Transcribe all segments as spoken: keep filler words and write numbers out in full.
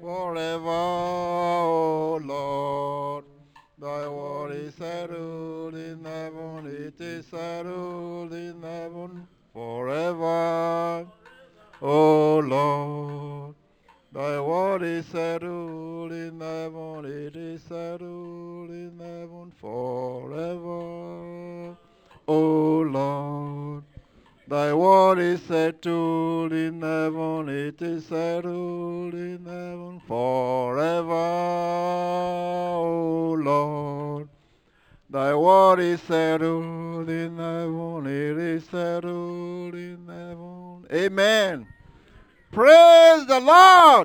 forever, O Lord. Thy word is settled in heaven, it is settled in heaven forever, O Lord. Thy word is settled in heaven, it is settled in heaven forever, O Lord. Thy word is settled in heaven, it is settled in heaven forever, O Lord. Thy word is settled in heaven, it is settled in heaven. Amen. Praise the Lord.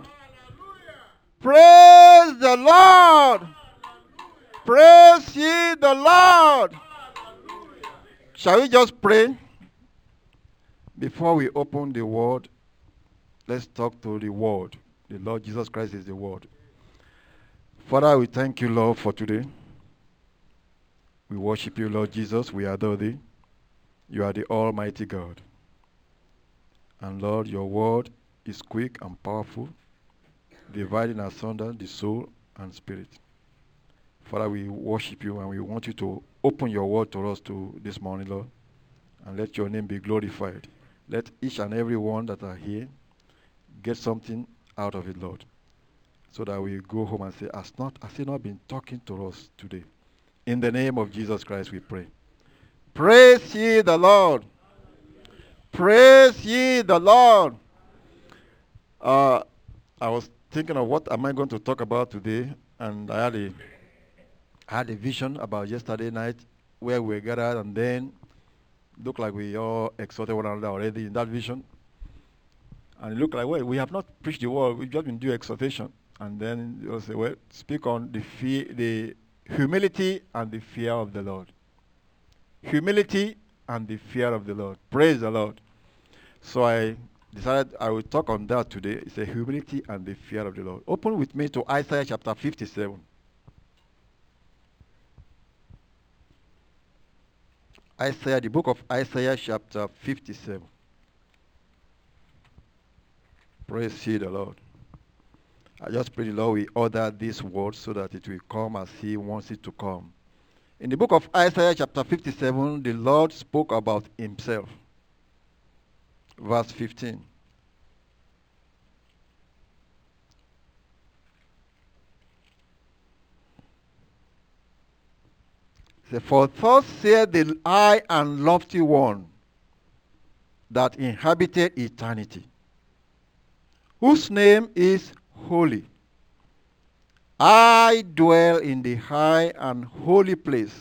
Praise the Lord. Praise ye the Lord. Shall we just pray? Before we open the word, let's talk to the word. The Lord Jesus Christ is the word. Father, we thank you, Lord, for today. We worship you, Lord Jesus. We adore thee. You are the Almighty God. And Lord, your word is quick and powerful, dividing asunder the soul and spirit. Father, we worship you and we want you to open your word to us to this morning, Lord, and let your name be glorified. Let each and every one that are here get something out of it, Lord, so that we go home and say, has not, has he not been talking to us today? In the name of Jesus Christ we pray. Praise ye the Lord. Praise ye the Lord. Uh, I was thinking of what am I going to talk about today, and I had a, I had a vision about yesterday night where we were gathered, and then looked like we all exhorted one another already in that vision. And it looked like, well, we have not preached the word, we've just been doing exhortation. And then you'll say, well, speak on the fear, the humility and the fear of the Lord. Humility and the fear of the Lord. Praise the Lord. So I decided I will talk on that today. It's a humility and the fear of the Lord. Open with me to Isaiah chapter fifty-seven. Isaiah, the book of Isaiah chapter fifty-seven. Praise ye the Lord. I just pray the Lord will order this word so that it will come as he wants it to come. In the book of Isaiah chapter fifty-seven, the Lord spoke about himself. Verse fifteen. Say, for thus saith the high and lofty one that inhabited eternity, whose name is holy. I dwell in the high and holy place.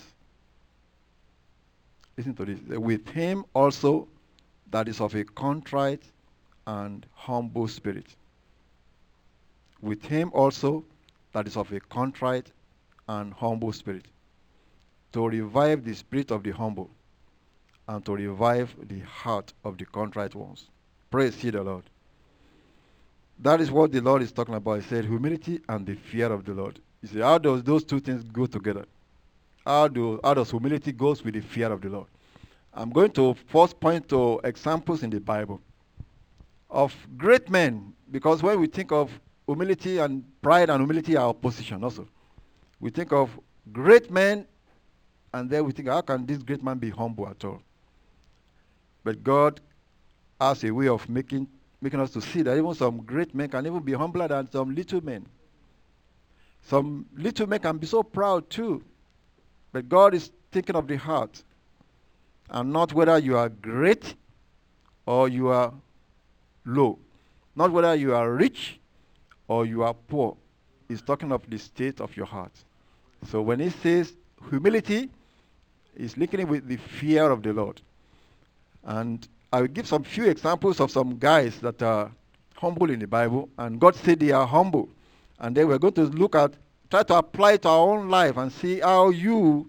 Listen to this. With him also that is of a contrite and humble spirit. With him also that is of a contrite and humble spirit. To revive the spirit of the humble and to revive the heart of the contrite ones. Praise ye the Lord. That is what the Lord is talking about. He said humility and the fear of the Lord. You see, how does those two things go together? How, do, how does humility goes with the fear of the Lord? I'm going to first point to examples in the Bible of great men, because when we think of humility and pride and humility are opposition also. We think of great men, and then we think, how can this great man be humble at all? But God has a way of making making us to see that even some great men can even be humbler than some little men. Some little men can be so proud too. But God is thinking of the heart, and not whether you are great or you are low. Not whether you are rich or you are poor. He's talking of the state of your heart. So when he says humility, he's linking it with the fear of the Lord. And I will give some few examples of some guys that are humble in the Bible, and God said they are humble. And then we're going to look at, try to apply it to our own life and see how you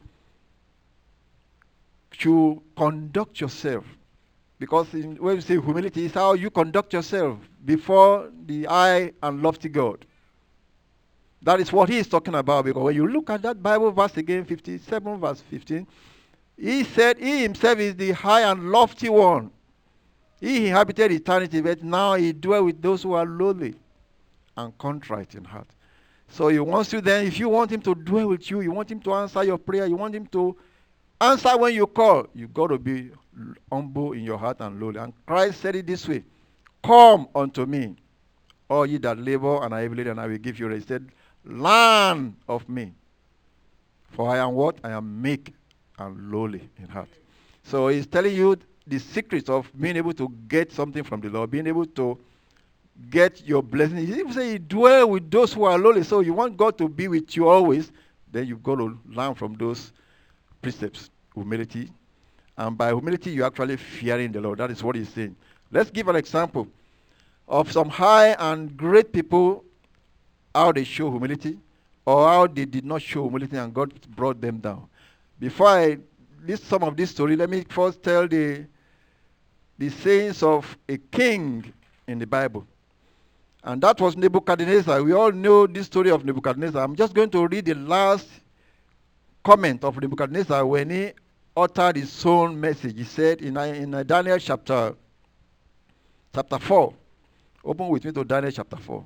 should conduct yourself. Because in, when we say humility, it's how you conduct yourself before the high and lofty God. That is what he is talking about, because when you look at that Bible verse again, fifty-seven verse fifteen, he said he himself is the high and lofty one. He inhabited eternity, but now he dwells with those who are lowly. and contrite in heart. So he wants you then, if you want him to dwell with you, you want him to answer your prayer, you want him to answer when you call, you've got to be humble in your heart and lowly. And Christ said it this way, come unto me, all ye that labor and are heavy laden, and I will give you rest. He said, learn of me. For I am what? I am meek and lowly in heart. So he's telling you the secrets of being able to get something from the Lord, being able to get your blessing. He even say, dwell with those who are lowly. So you want God to be with you always, then you've got to learn from those precepts, humility. And by humility, you're actually fearing the Lord. That is what he's saying. Let's give an example of some high and great people, how they show humility, or how they did not show humility and God brought them down. Before I list some of this story, let me first tell the, the sayings of a king in the Bible. And that was Nebuchadnezzar. We all know this story of Nebuchadnezzar. I'm just going to read the last comment of Nebuchadnezzar when he uttered his own message. He said in, in Daniel chapter, chapter four. Open with me to Daniel chapter four.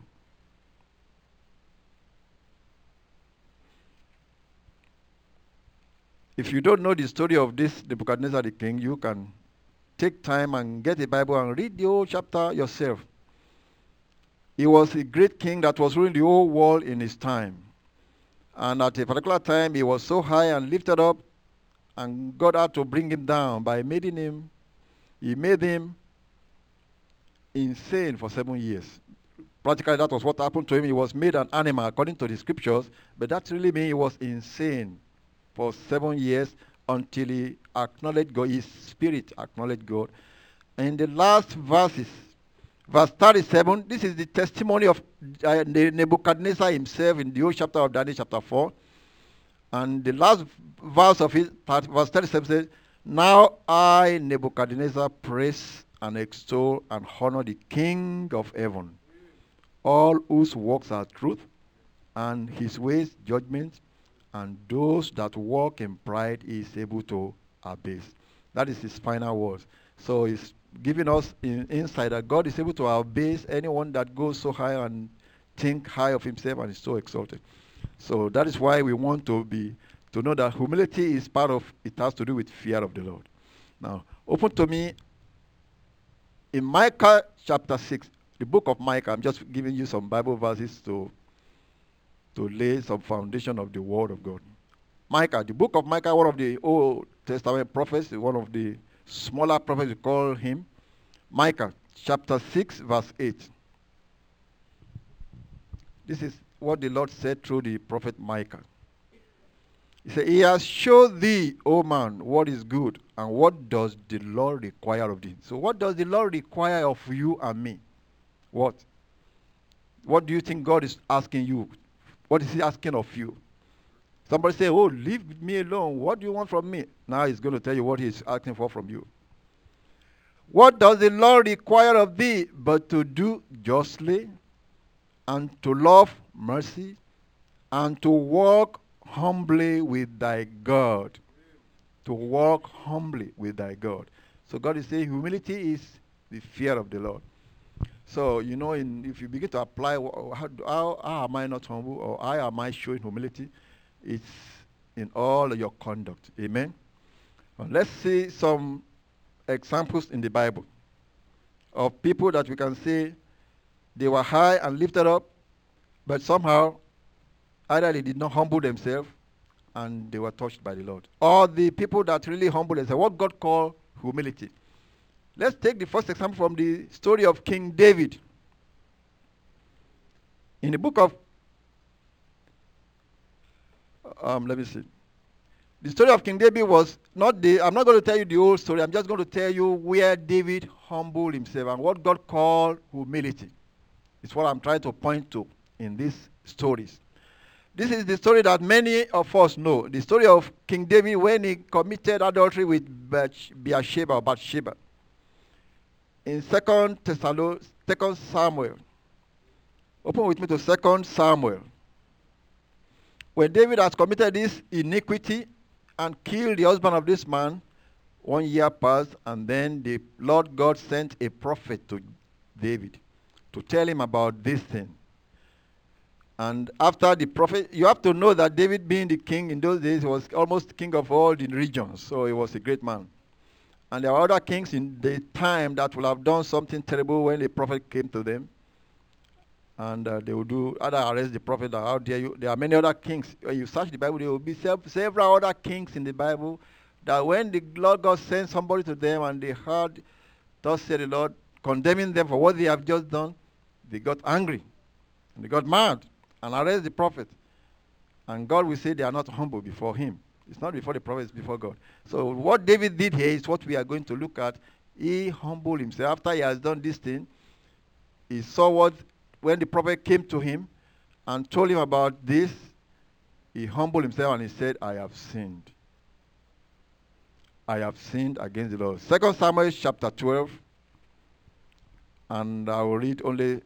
If you don't know the story of this Nebuchadnezzar the king, you can take time and get a Bible and read the whole chapter yourself. He was a great king that was ruling the whole world in his time. And at a particular time, he was so high and lifted up, and God had to bring him down by making him, he made him insane for seven years. Practically, that was what happened to him. He was made an animal, according to the scriptures, but that really means he was insane for seven years until he acknowledged God, his spirit acknowledged God. And in the last verses, verse thirty-seven, this is the testimony of uh, Nebuchadnezzar himself in the whole chapter of Daniel chapter four. And the last verse of it, verse thirty-seven says, now I, Nebuchadnezzar, praise and extol and honor the King of heaven, all whose works are truth, and his ways judgment, and those that walk in pride he is able to abase. That is his final words. So he's giving us in, insight that God is able to abase anyone that goes so high and think high of himself and is so exalted. So that is why we want to be to know that humility is part of it, has to do with fear of the Lord. Now, open to me in Micah chapter six, the book of Micah. I'm just giving you some Bible verses to to lay some foundation of the word of God. Micah, the book of Micah, one of the Old Testament prophets, one of the smaller prophets, we call him. Micah chapter six, verse eight. This is what the Lord said through the prophet Micah. He said, he has showed thee, O man, what is good, and what does the Lord require of thee. So what does the Lord require of you and me? What? What do you think God is asking you? What is he asking of you? Somebody say, oh, leave me alone. What do you want from me? Now he's going to tell you what he's asking for from you. What does the Lord require of thee but to do justly, and to love mercy, and to walk humbly with thy God? To walk humbly with thy God. So God is saying humility is the fear of the Lord. So, you know, in, if you begin to apply, how, how, how am I not humble, or how am I showing humility? It's in all of your conduct. Amen? Well, let's see some examples in the Bible of people that we can say they were high and lifted up, but somehow either they did not humble themselves and they were touched by the Lord. Or the people that really humble themselves, what God called humility. Let's take the first example from the story of King David. In the book of, um, let me see. The story of King David was not the, I'm not going to tell you the whole story. I'm just going to tell you where David humbled himself and what God called humility. It's what I'm trying to point to in these stories. This is the story that many of us know. The story of King David when he committed adultery with Bathsheba or Bathsheba. In Second Thessalonians, Second Samuel. Open with me to Second Samuel. When David has committed this iniquity and killed the husband of this man, one year passed, and then the Lord God sent a prophet to David to tell him about this thing. And after the prophet, you have to know that David being the king in those days was almost king of all the regions. So he was a great man. And there were other kings in the time that would have done something terrible when the prophet came to them. And uh, they would do either arrest the prophet or how dare you. There are many other kings. When you search the Bible, there will be several other kings in the Bible that when the Lord God sent somebody to them and they heard, thus said the Lord, condemning them for what they have just done, they got angry. And they got mad and arrested the prophet. And God will say they are not humble before him. It's not before the prophet, it's before God. So what David did here is what we are going to look at. He humbled himself. After he has done this thing, he saw what, when the prophet came to him and told him about this, he humbled himself and he said, I have sinned. I have sinned against the Lord. Second Samuel chapter twelve, and I will read only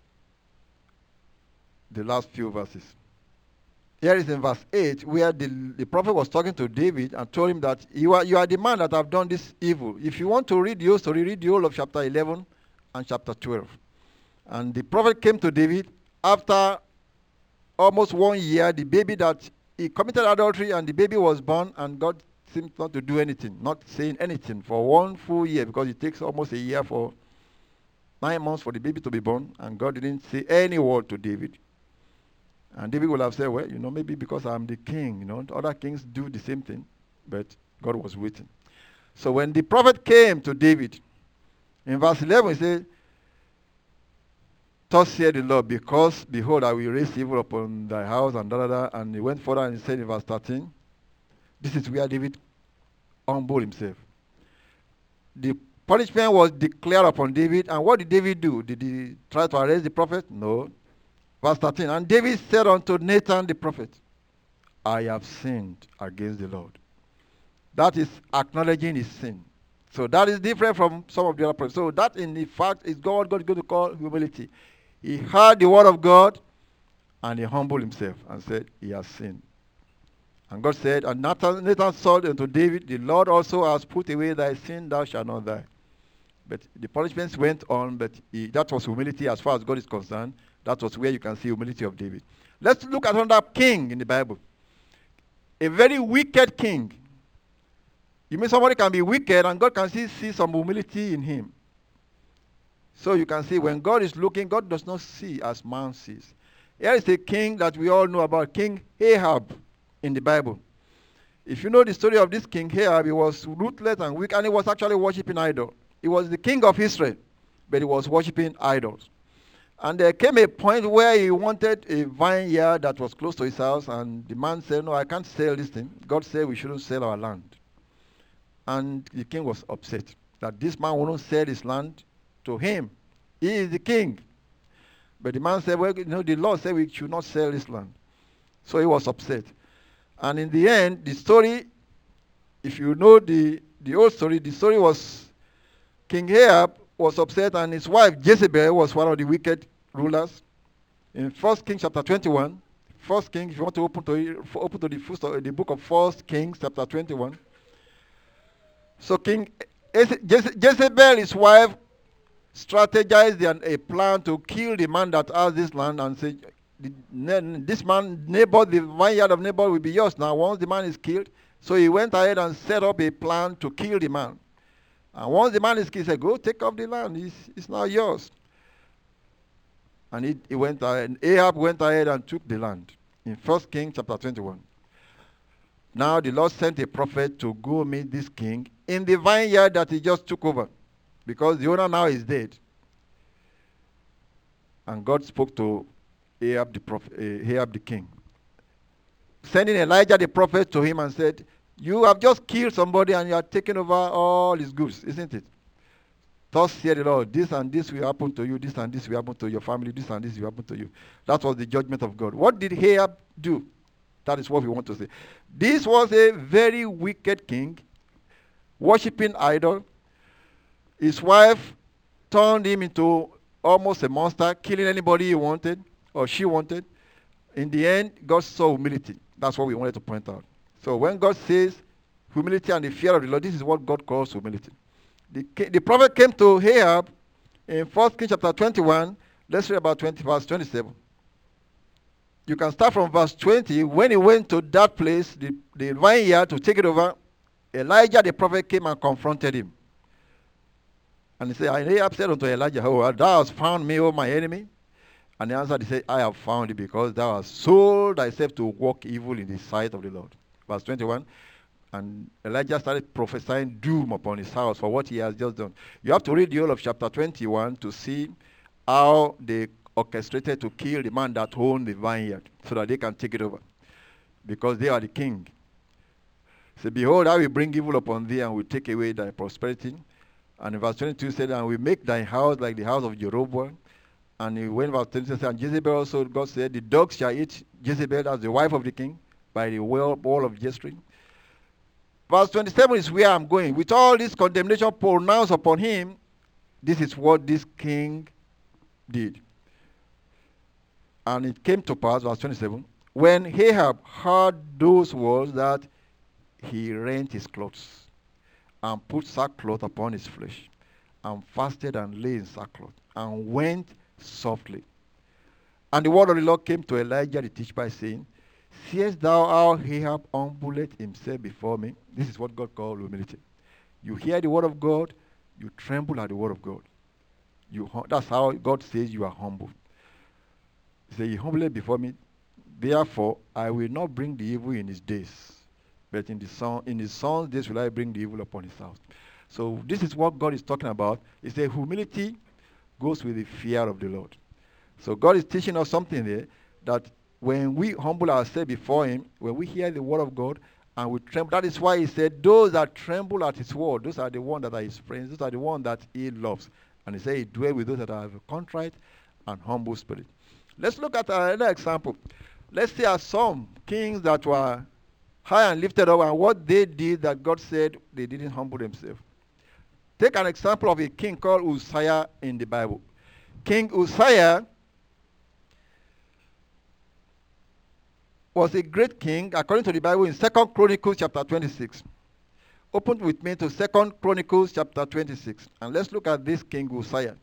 the last few verses. Here is in verse eight, where the, the prophet was talking to David and told him that you are, you are the man that have done this evil. If you want to read the whole story, read the whole of chapter eleven and chapter twelve. And the prophet came to David after almost one year, the baby that he committed adultery and the baby was born, and God seemed not to do anything, not saying anything for one full year, because it takes almost a year for nine months for the baby to be born, and God didn't say any word to David. And David would have said, well, you know, maybe because I'm the king, you know, other kings do the same thing, but God was waiting. So when the prophet came to David, in verse eleven, he said, thus said the Lord, because, behold, I will raise evil upon thy house, and da da da. And he went further and he said in verse thirteen, this is where David humbled himself. The punishment was declared upon David, and what did David do? Did he try to arrest the prophet? No. Verse thirteen, and David said unto Nathan the prophet, I have sinned against the Lord. That is acknowledging his sin. So that is different from some of the other prophets. So that in the fact is God, God is going to call humility. He heard the word of God and he humbled himself and said he has sinned. And God said, and Nathan, Nathan said unto David, the Lord also has put away thy sin, thou shalt not die. But the punishments went on, but he, that was humility as far as God is concerned. That was where you can see humility of David. Let's look at another king in the Bible. A very wicked king. You mean somebody can be wicked and God can see, see some humility in him. So you can see when God is looking, God does not see as man sees. Here is a king that we all know about, King Ahab in the Bible. If you know the story of this king Ahab, he was ruthless and weak, and he was actually worshiping idols. He was the king of Israel, but he was worshiping idols. And there came a point where he wanted a vineyard that was close to his house, and the man said, no, I can't sell this thing. God said we shouldn't sell our land. And the king was upset that this man wouldn't sell his land to him. He is the king. But the man said, well, you know, the law said we should not sell this land. So he was upset. And in the end, the story, if you know the, the old story, the story was King Ahab was upset, and his wife Jezebel was one of the wicked rulers. In First Kings chapter twenty-one, First Kings, if you want to open to open to the first the book of First Kings chapter twenty-one. So King Jezebel, his wife, strategized a plan to kill the man that has this land and say, this man, Naboth, the vineyard of Naboth will be yours now once the man is killed. So he went ahead and set up a plan to kill the man. And once the man is killed, he said, go take off the land. It's, it's now yours. And he, he went ahead, and Ahab went ahead and took the land. In First Kings chapter twenty-one. Now the Lord sent a prophet to go meet this king in the vineyard that he just took over, because the owner now is dead. And God spoke to Ahab the, prophet, uh, Ahab the king, sending Elijah the prophet to him and said, you have just killed somebody and you are taking over all his goods, isn't it? Thus said the Lord, this and this will happen to you, this and this will happen to your family, this and this will happen to you. That was the judgment of God. What did Ahab do? That is what we want to say. This was a very wicked king, worshipping idol. His wife turned him into almost a monster, killing anybody he wanted or she wanted. In the end, God saw humility. That's what we wanted to point out. So when God says humility and the fear of the Lord, this is what God calls humility. The, the prophet came to Ahab in First Kings chapter twenty-one. Let's read about twenty, verse twenty-seven. You can start from verse twenty. When he went to that place, the, the vineyard, to take it over, Elijah the prophet came and confronted him. And he said, and Ahab said unto Elijah, oh, thou hast found me, O my enemy? And he answered, he said, I have found it because thou hast sold thyself to walk evil in the sight of the Lord. Verse twenty-one. And Elijah started prophesying doom upon his house for what he has just done. You have to read the whole of chapter twenty-one to see how they orchestrated to kill the man that owned the vineyard so that they can take it over. Because they are the king. Say, behold, I will bring evil upon thee and will take away thy prosperity. And in verse twenty-two said, and will make thy house like the house of Jeroboam. And he went verse twenty-two said, and Jezebel also, God said, the dogs shall eat Jezebel as the wife of the king by the well, wall of Jezreel. Verse twenty-seven is where I'm going. With all this condemnation pronounced upon him, this is what this king did. And it came to pass, verse twenty-seven, when Ahab heard those words, that he rent his clothes and put sackcloth upon his flesh and fasted and lay in sackcloth and went softly. And the word of the Lord came to Elijah the Tishbite, saying, seest thou how Ahab humbleth himself before me? This is what God calls humility. You hear the word of God, you tremble at the word of God. You, that's how God says you are humble. He said, he humbleth before me, therefore I will not bring the evil in his days, but in, the son, in his son's days will I bring the evil upon his house. So this is what God is talking about. He said humility goes with the fear of the Lord. So God is teaching us something there, that when we humble ourselves before him, when we hear the word of God and we tremble, that is why he said, those that tremble at his word, those are the ones that are his friends, those are the ones that he loves. And he said, he dwells with those that have a contrite and humble spirit. Let's look at another example. Let's see at some kings that were high and lifted up and what they did that God said they didn't humble themselves. Take an example of a king called Uzziah in the Bible. King Uzziah was a great king, according to the Bible, in Second Chronicles chapter twenty-six. Open with me to Second Chronicles chapter twenty-six, and let's look at this King Uzziah.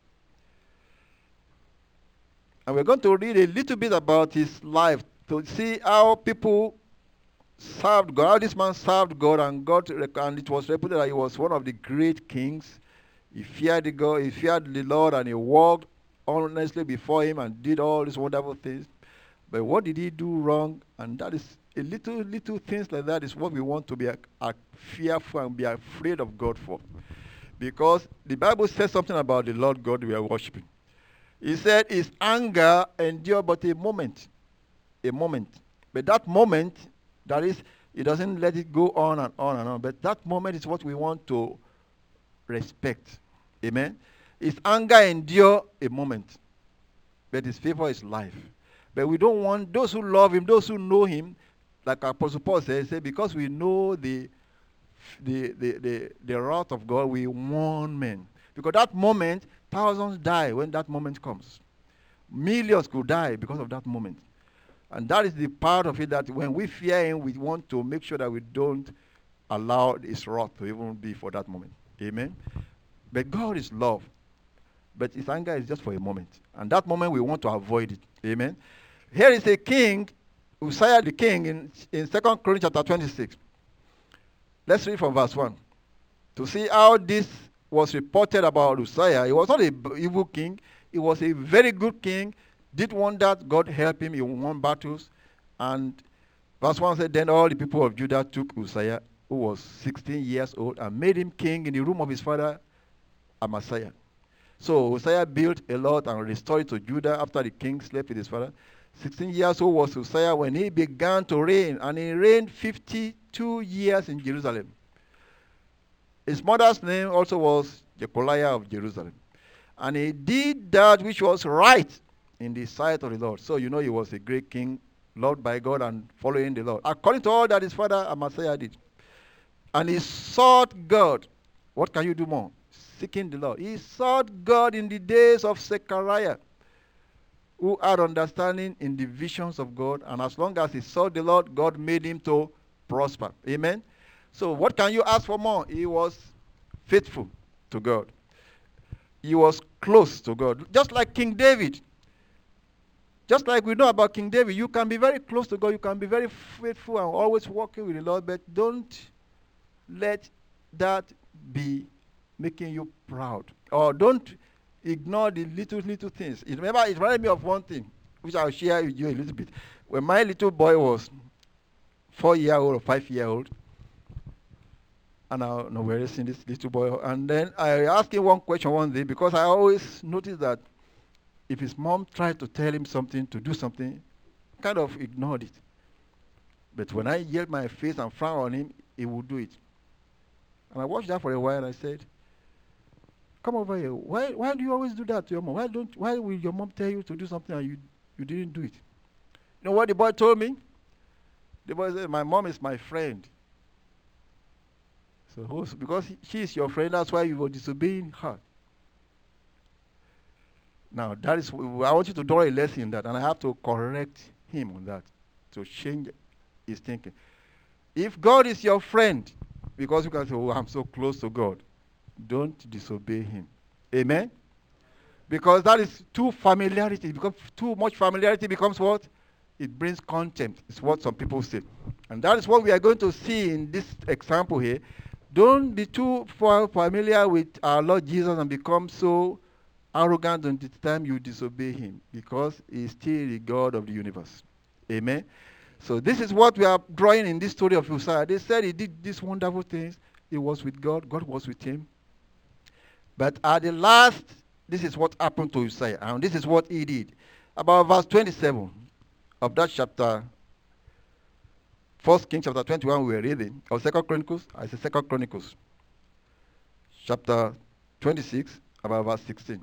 And we're going to read a little bit about his life to see how people served God, how this man served God, and God, and it was reported that he was one of the great kings. He feared the God, he feared the Lord, and he walked honestly before him and did all these wonderful things. But what did he do wrong? And that is a little, little things like that is what we want to be a, a fearful and be afraid of God for. Because the Bible says something about the Lord God we are worshiping. He said his anger endured but a moment. A moment. But that moment, that is, he doesn't let it go on and on and on. But that moment is what we want to respect. Amen? His anger endured a moment. But his favor is life. But we don't want those who love him, those who know him, like Apostle Paul says, say, because we know the, the, the, the, the wrath of God, we warn men. Because that moment, thousands die when that moment comes. Millions could die because of that moment. And that is the part of it that when we fear him, we want to make sure that we don't allow his wrath to even be for that moment. Amen? But God is love. But his anger is just for a moment. And that moment, we want to avoid it. Amen? Here is a king, Uzziah the king, in, in Second Chronicles chapter twenty-six. Let's read from verse one. To see how this was reported about Uzziah. He was not an evil king. He was a very good king. Did wonders. God helped him. He won battles. And verse one said, then all the people of Judah took Uzziah, who was sixteen years old, and made him king in the room of his father Amaziah. So Uzziah built a lot and restored it to Judah after the king slept with his father. sixteen years old was Uzziah when he began to reign, and he reigned fifty-two years in Jerusalem. His mother's name also was Jecoliah of Jerusalem. And he did that which was right in the sight of the Lord. So you know he was a great king, loved by God and following the Lord, according to all that his father Amaziah did. And he sought God. What can you do more? Seeking the Lord. He sought God in the days of Zechariah, who had understanding in the visions of God. And as long as he sought the Lord, God made him to prosper. Amen? So what can you ask for more? He was faithful to God. He was close to God. Just like King David. Just like we know about King David, you can be very close to God, you can be very faithful and always walking with the Lord, but don't let that be making you proud. Or don't ignore the little, little things. It, remember, it reminded me of one thing, which I'll share with you a little bit. When my little boy was four-year-old or five-year-old, and I know we're raising this little boy, and then I asked him one question one day, because I always noticed that if his mom tried to tell him something, to do something, kind of ignored it. But when I yelled my face and frowned on him, he would do it. And I watched that for a while, and I said, come over here. Why why do you always do that to your mom? Why don't why will your mom tell you to do something and you, you didn't do it? You know what the boy told me? The boy said, my mom is my friend. So who's, because he, she is your friend, that's why you were disobeying her. Now, that is, I want you to draw a lesson in that, and I have to correct him on that, to change his thinking. If God is your friend, because you can say, oh, I'm so close to God, don't disobey him. Amen? Because that is too familiarity. Because too much familiarity becomes what? It brings contempt. It's what some people say. And that is what we are going to see in this example here. Don't be too far familiar with our Lord Jesus and become so arrogant until the time you disobey him, because he is still the God of the universe. Amen? So this is what we are drawing in this story of Uzziah. They said he did these wonderful things. He was with God. God was with him. But at the last, this is what happened to Uzziah. And this is what he did. About verse twenty-seven of that chapter, First Kings chapter twenty-one we were reading, or Second Chronicles, I say Second Chronicles, chapter twenty-six, about verse sixteen.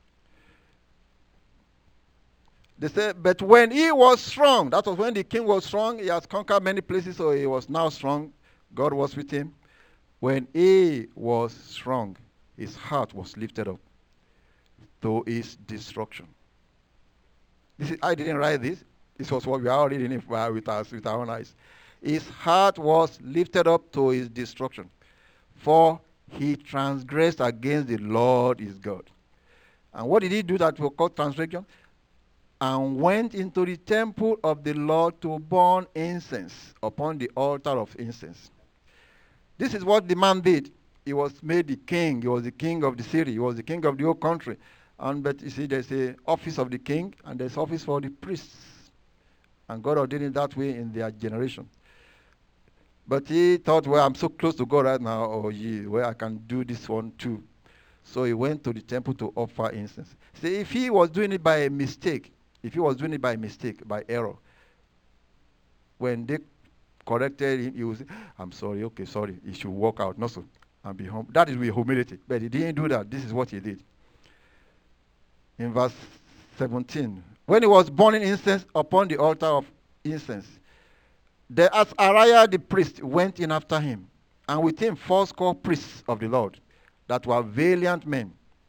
They said, but when he was strong, that was when the king was strong, he has conquered many places, so he was now strong. God was with him. When he was strong, his heart was lifted up to his destruction. This is, I didn't write this. This was what we are reading it with us, with our own eyes. His heart was lifted up to his destruction, for he transgressed against the Lord his God. And what did he do that was called transgression? And went into the temple of the Lord to burn incense upon the altar of incense. This is what the man did. He was made the king. He was the king of the city. He was the king of the whole country. And but you see, there's a office of the king, and there's office for the priests. And God ordained it that way in their generation. But he thought, well, I'm so close to God right now, or yeah, well, I can do this one too. So he went to the temple to offer incense. See, if he was doing it by a mistake, if he was doing it by mistake, by error, when they corrected him, he would say, I'm sorry, okay, sorry. He should walk out, not so, and be home. That is with humility. But he didn't do that. This is what he did. In verse seventeen, when he was burning incense upon the altar of incense, the Azariah the priest went in after him, and with him fourscore priests of the Lord, that were valiant men.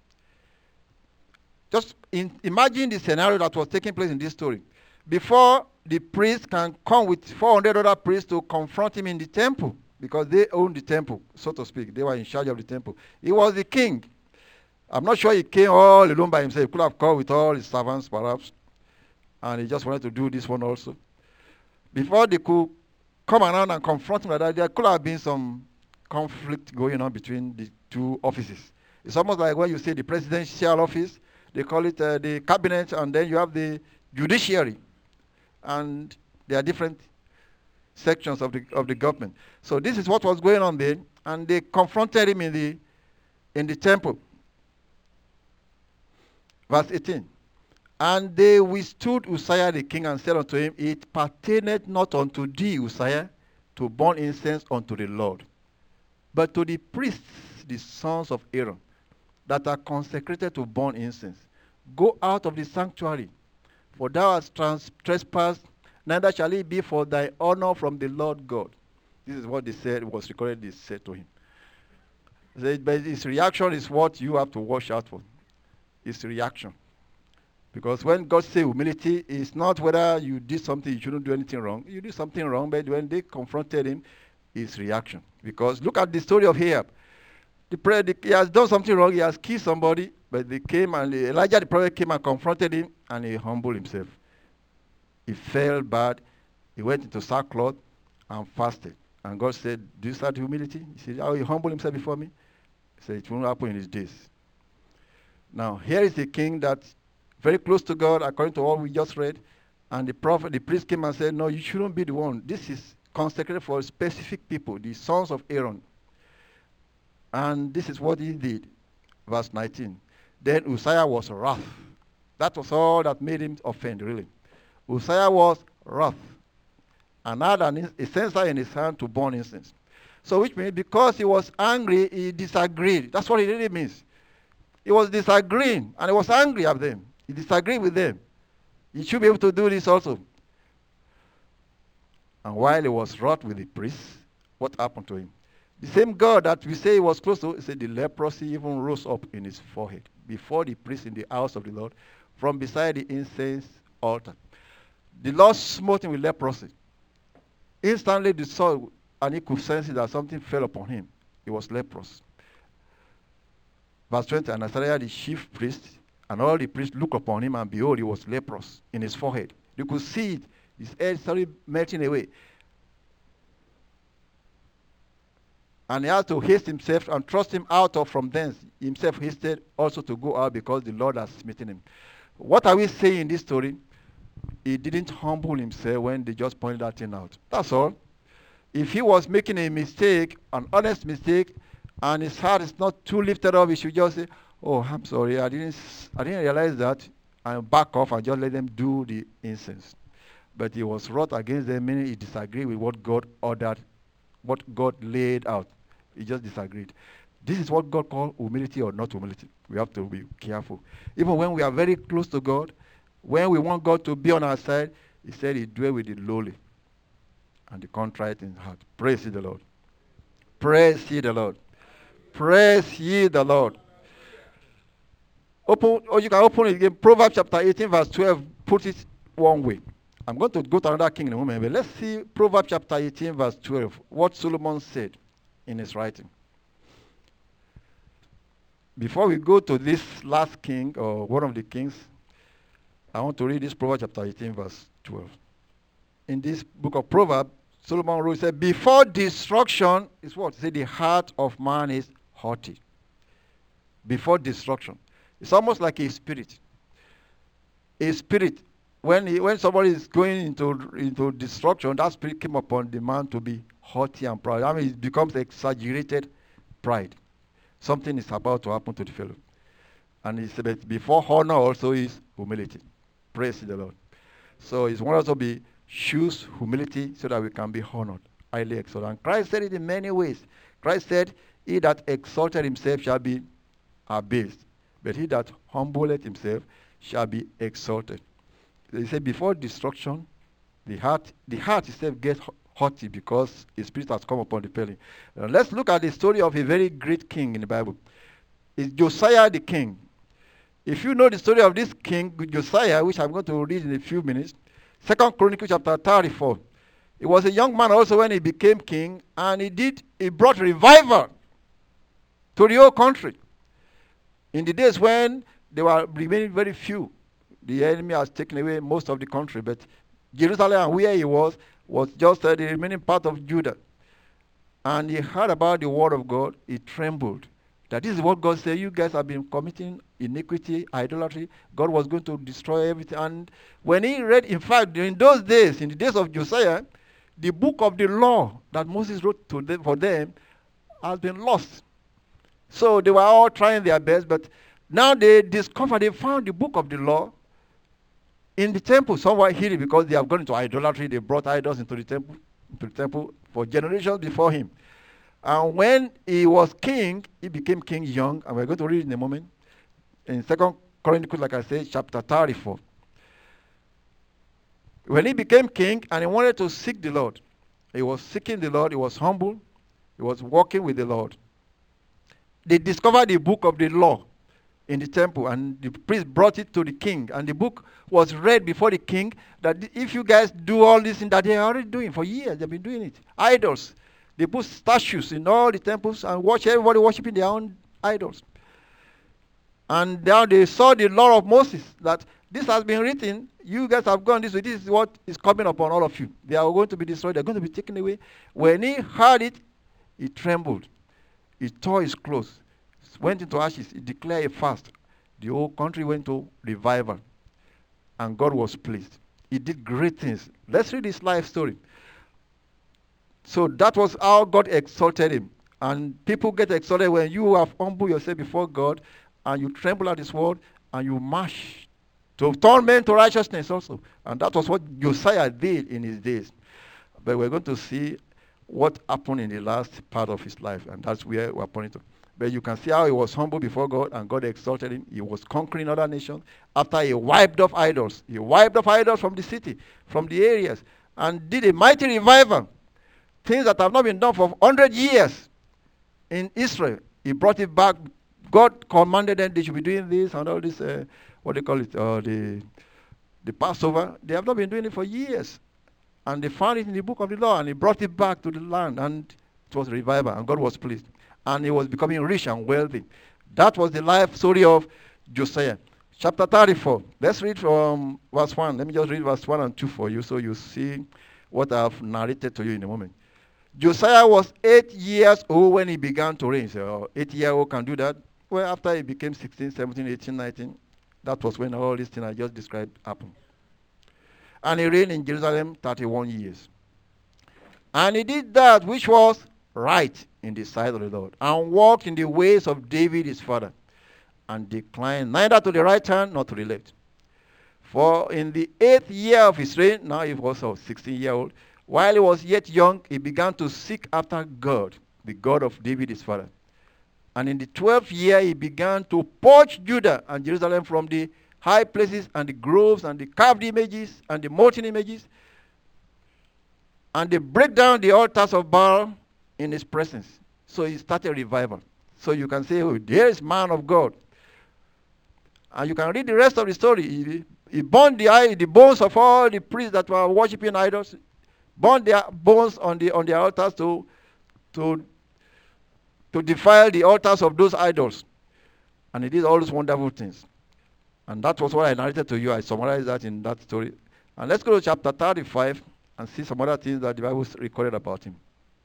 Just in, imagine the scenario that was taking place in this story. Before the priest can come with four hundred other priests to confront him in the temple, because they owned the temple, so to speak. They were in charge of the temple. He was the king. I'm not sure he came all alone by himself. He could have come with all his servants, perhaps. And he just wanted to do this one also. Before they could come around and confront him like that, there could have been some conflict going on between the two offices. It's almost like when you say the presidential office, they call it uh, the cabinet, and then you have the judiciary. And there are different sections of the of the government. So this is what was going on there, and they confronted him in the in the temple. Verse eighteen. And they withstood Uzziah the king and said unto him, it pertaineth not unto thee, Uzziah, to burn incense unto the Lord, but to the priests, the sons of Aaron, that are consecrated to burn incense. Go out of the sanctuary, for thou hast trans- trespassed, neither shall it be for thy honor from the Lord God. This is what they said, it was recorded, they said to him. They, but his reaction is what you have to watch out for. His reaction. Because when God says humility, it's not whether you did something, you shouldn't do anything wrong. You did something wrong, but when they confronted him, his reaction. Because look at the story of Ahab. The prayer, the, he has done something wrong, he has killed somebody, but they came and Elijah the prophet came and confronted him, and he humbled himself. He felt bad. He went into sackcloth and fasted. And God said, do you start humility? He said, how he humble himself before me? He said, it won't happen in his days. Now, here is a king that's very close to God, according to what we just read. And the prophet, the priest came and said, no, you shouldn't be the one. This is consecrated for specific people, the sons of Aaron. And this is what he did. Verse nineteen. Then Uzziah was wrath. That was all that made him offend, really. Uzziah was wrath and had an, a censer in his hand to burn incense. So which means because he was angry, he disagreed. That's what it really means. He was disagreeing and he was angry at them. He disagreed with them. He should be able to do this also. And while he was wroth with the priests, what happened to him? The same God that we say he was close to, he said the leprosy even rose up in his forehead before the priest in the house of the Lord from beside the incense altar. The Lord smote him with leprosy. Instantly the soul, and he could sense that something fell upon him. He was leprous. Verse twenty, and Azariah the chief priest and all the priests looked upon him, and behold, he was leprous in his forehead. You could see it. His head started melting away. And he had to haste himself and thrust him out of from thence. Himself hasted also to go out because the Lord has smitten him. What are we saying in this story? He didn't humble himself when they just pointed that thing out. That's all. If he was making a mistake, an honest mistake, and his heart is not too lifted up, he should just say, oh, I'm sorry, I didn't, I didn't realize that, and back off and just let them do the incense. But he was wrought against them, meaning he disagreed with what God ordered, what God laid out. He just disagreed. This is what God calls humility or not humility. We have to be careful. Even when we are very close to God, when we want God to be on our side, he said he dwells with the lowly and the contrite in heart. Praise ye the Lord. Praise ye the Lord. Praise ye the Lord. Open, or you can open it again. Proverbs chapter eighteen, verse twelve, put it one way. I'm going to go to another king in a moment, but let's see Proverbs chapter eighteen, verse twelve, what Solomon said in his writing. Before we go to this last king, or one of the kings, I want to read this Proverbs chapter eighteen, verse twelve. In this book of Proverbs, Solomon wrote, said, before destruction is what? Say the heart of man is haughty. Before destruction. It's almost like a spirit. A spirit. When he, when somebody is going into, into destruction, that spirit came upon the man to be haughty and proud. I mean, it becomes exaggerated pride. Something is about to happen to the fellow. And he said, before honor also is humility. Praise the Lord. So it's one also be choose humility so that we can be honored, highly exalted. And Christ said it in many ways. Christ said, he that exalted himself shall be abased, but he that humbleth himself shall be exalted. He said, before destruction, the heart, the heart itself gets haughty because his spirit has come upon the belly. Uh, let's look at the story of a very great king in the Bible. It's Josiah the king. If you know the story of this king, Josiah, which I'm going to read in a few minutes, Second Chronicles chapter thirty-four. He was a young man also when he became king, and he did, he brought revival to the whole country. In the days when there were remaining very few, the enemy has taken away most of the country, but Jerusalem and where he was, was just uh, the remaining part of Judah. And he heard about the word of God, he trembled. That this is what God said, you guys have been committing iniquity, idolatry. God was going to destroy everything. And when he read, in fact, in those days, in the days of Josiah, the book of the law that Moses wrote to them, for them has been lost. So they were all trying their best, but now they discovered, they found the book of the law in the temple, somewhere hidden because they have gone into idolatry. They brought idols into the temple, into the temple for generations before him. And when he was king, he became king young, and we're going to read in a moment. In Second Chronicles, like I said, chapter thirty-four. When he became king and he wanted to seek the Lord, he was seeking the Lord, he was humble, he was walking with the Lord. They discovered the book of the law in the temple, and the priest brought it to the king, and the book was read before the king, that if you guys do all this thing that they are already doing for years, they've been doing it. Idols. They put statues in all the temples and watch everybody worshiping their own idols. And now they saw the law of Moses, that This has been written. You guys have gone this way. This is what is coming upon all of you. They are going to be destroyed. They are going to be taken away. When he heard it, he trembled. He tore his clothes, went into ashes. He declared a fast. The whole country went to revival. And God was pleased. He did great things. Let's read his life story. So that was how God exalted him. And people get exalted when you have humbled yourself before God and you tremble at his word and you march to turn men to righteousness also. And that was what Josiah did in his days. But we're going to see what happened in the last part of his life, and that's where we're pointing to. But you can see how he was humble before God, and God exalted him. He was conquering other nations after he wiped off idols. He wiped off idols from the city, from the areas, and did a mighty revival. Things that have not been done for one hundred years in Israel. He brought it back. God commanded them they should be doing this and all this, uh, what do they call it, uh, the, the Passover. They have not been doing it for years. And they found it in the book of the law, and he brought it back to the land, and it was a revival, and God was pleased. And he was becoming rich and wealthy. That was the life story of Josiah. Chapter thirty-four. Let's read from verse one. Let me just read verse one and two for you so you see what I have narrated to you in a moment. Josiah was eight years old when he began to reign. So, uh, eight-year-old can do that. Well, after he became sixteen, seventeen, eighteen, nineteen, that was when all these things I just described happened. And he reigned in Jerusalem thirty-one years. And he did that which was right in the sight of the Lord, and walked in the ways of David his father, and declined neither to the right hand nor to the left. For in the eighth year of his reign, now he was a sixteen-year-old, while he was yet young, he began to seek after God, the God of David his father. And in the twelfth year, he began to purge Judah and Jerusalem from the high places and the groves and the carved images and the molten images, and they break down the altars of Baal in his presence. So he started revival. So you can say, oh, there is man of God. And you can read the rest of the story. He, he burned the, eye, the bones of all the priests that were worshiping idols, burned their bones on the on the altars to, to, to defile the altars of those idols. And he did all those wonderful things. And that was what I narrated to you. I summarized that in that story. And let's go to chapter thirty-five and see some other things that the Bible recorded about him.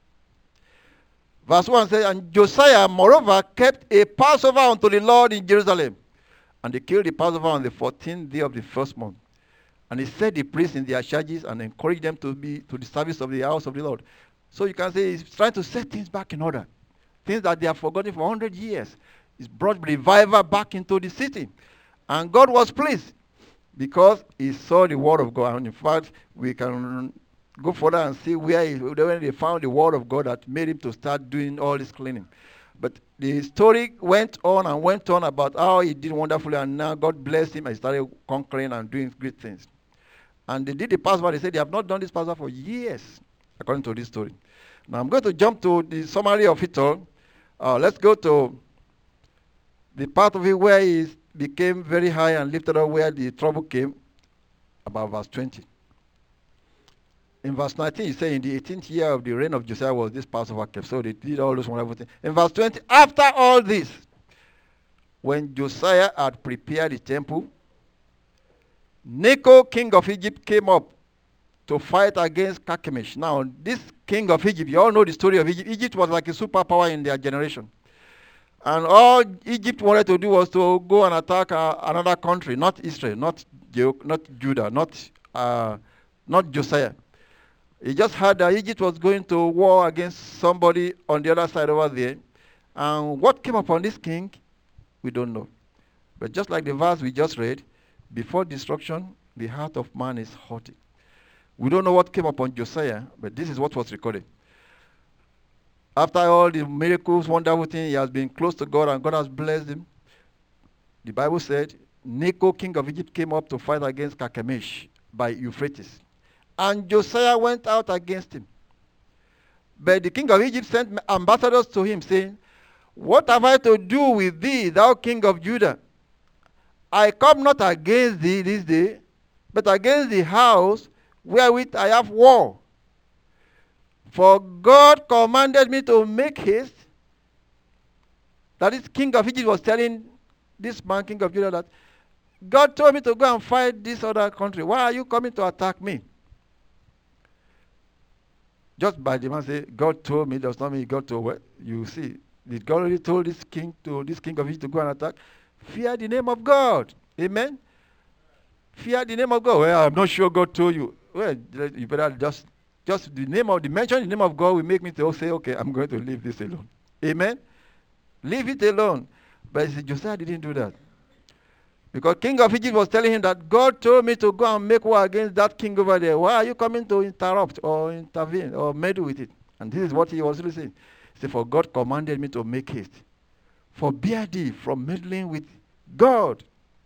Verse one says, and Josiah, moreover, kept a Passover unto the Lord in Jerusalem. And they killed the Passover on the fourteenth day of the first month. And he set the priests in their charges and encouraged them to be to the service of the house of the Lord. So you can say he's trying to set things back in order. Things that they have forgotten for one hundred years. He's brought revival back into the city. And God was pleased because he saw the word of God. And in fact, we can go further and see where he, when they found the word of God that made him to start doing all this cleaning. But the story went on and went on about how he did wonderfully, and now God blessed him and he started conquering and doing great things. And they did the Passover. They said they have not done this Passover for years, according to this story. Now I'm going to jump to the summary of it all. Uh, let's go to the part of it where he became very high and lifted up, where the trouble came, about verse twenty. In verse nineteen, he said, in the eighteenth year of the reign of Josiah was this Passover kept. So they did all those wonderful things. In verse twenty, after all this, when Josiah had prepared the temple, Necho, king of Egypt, came up to fight against Carchemish. Now, this king of Egypt, you all know the story of Egypt. Egypt was like a superpower in their generation. And all Egypt wanted to do was to go and attack uh, another country, not Israel, not, Je- not Judah, not, uh, not Josiah. He just heard that Egypt was going to war against somebody on the other side over there. And what came upon this king, we don't know. But just like the verse we just read, before destruction, the heart of man is haughty. We don't know what came upon Josiah, but this is what was recorded. After all the miracles, wonderful things, he has been close to God and God has blessed him. The Bible said, Necho, king of Egypt, came up to fight against Carchemish by Euphrates. And Josiah went out against him. But the king of Egypt sent ambassadors to him, saying, what have I to do with thee, thou king of Judah? I come not against thee this day, but against the house wherewith I have war. For God commanded me to make haste. That is, king of Egypt was telling this man, king of Judah, that God told me to go and fight this other country. Why are you coming to attack me? Just by the man say, God told me, does not mean God told what? You see, did God already told this king to this king of Egypt to go and attack? Fear the name of God. Amen. Fear the name of God. Well, I'm not sure God told you. Well, you better just just the name of the mention the name of God will make me to say, okay, I'm going to leave this alone. Amen. Leave it alone. But Josiah didn't do that. Because King of Egypt was telling him that God told me to go and make war against that king over there. Why are you coming to interrupt or intervene or meddle with it? And this is what he was really saying. He said, for God commanded me to make haste. Forbear thee from meddling with God.